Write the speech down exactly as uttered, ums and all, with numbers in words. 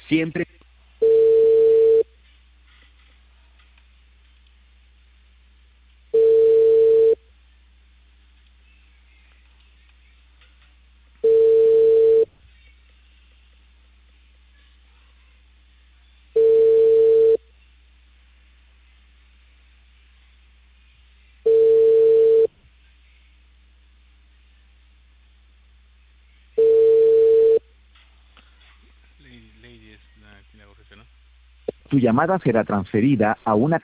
Siempre. Lady, Lady es la que la correcta, ¿no? Tu llamada será transferida a una